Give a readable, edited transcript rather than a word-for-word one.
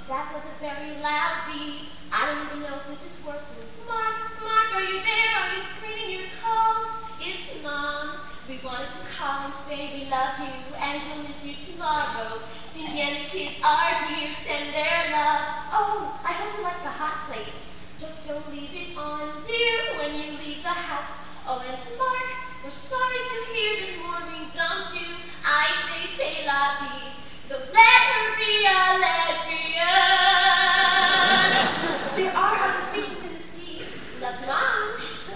That was a very loud beep. I don't even know if this is working. Mark, Mark, are you there? Are you screening your calls? It's Mom. We wanted to call and say we love you and we'll miss you tomorrow. Cindy and the kids are here, send their love. Oh, I hope you like the